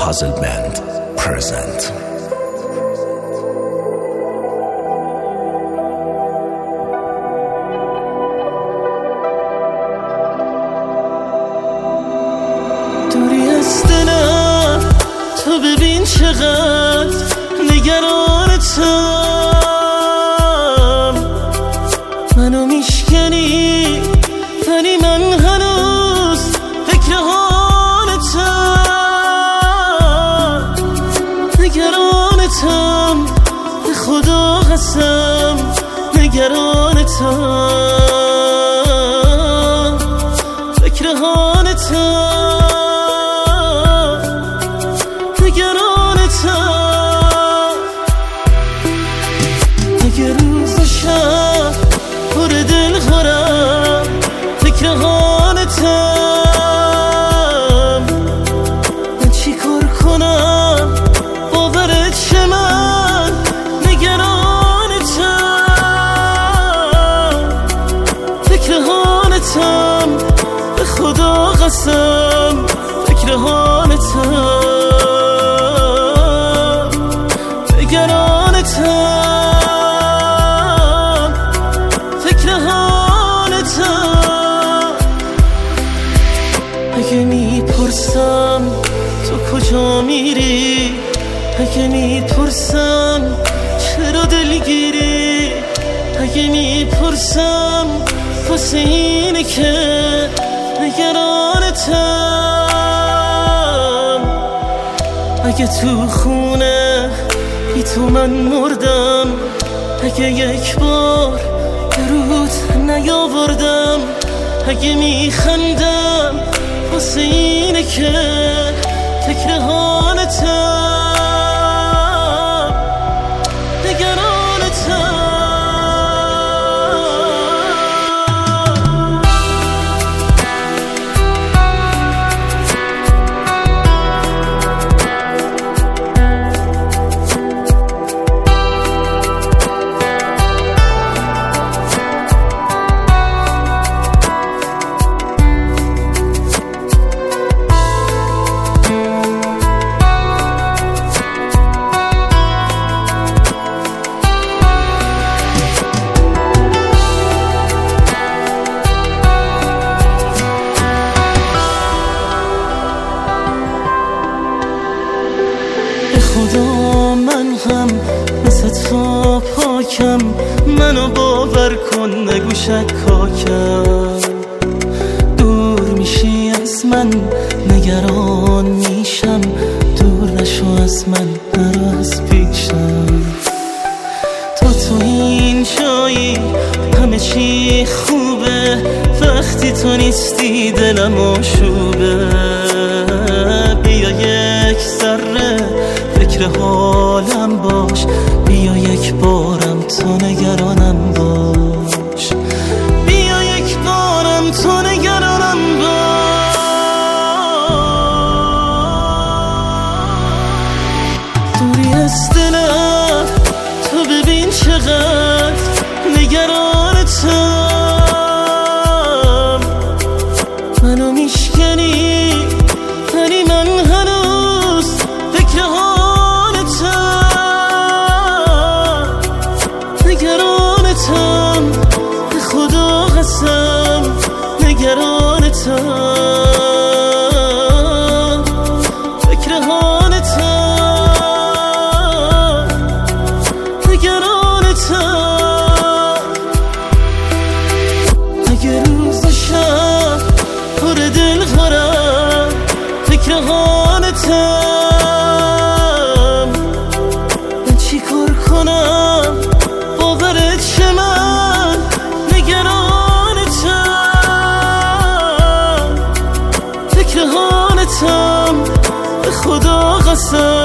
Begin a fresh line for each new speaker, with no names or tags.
Puzzle Band present.
دوری از دلم تو ببین چقدر نگرانتم، منو میشکنی ولی من هنوز فکر حالتم، نگرانتم به خدا قسم، نگرانتم فکر حالتم، نگرانتم. اگه روز و شب پر دل خورم فکر حالتم، من چی کار کنم باورت شه من نگرانتم، فکر حالتم به خدا قسم، فکر حالتم، نگرانتم، فکر حالتم. اگه میپرسم تو کجا میری، اگه میپرسم چرا دلگیری، اگه میپرسم واسه اینه که نگرانتم. اگه تو خونه بی تو من مردم، اگه یک بار به رود نیاوردم، اگه میخندم واسه اینه که فکر حالتم، نگرانتم. خدا من هم مثل تو پاکم، منو باور کن نگو شکاکم. دور میشی از من نگران میشم، دور نشو از من نرو از پیشم. تو این جایی همه چی خوبه، وقتی تو نیستی دلم آشوبه. بیا یک ذره فکر حالم باش، بیا یک بارم تو نگرانم باش، بیا یک بارم تو نگرانم باش. دوری از دلم تو ببین چقدر نگرانتم، منو میشکنی ولی من هنوز فکر حالتم، نگرانتم به خدا قسم، نگرانتم فکر حالتم، نگرانتم. اگه روز و شب پر دل خورم فکر حالتم، من چی کار کنم باورت شه من نگرانتم، فکر حالتم به خدا قسم.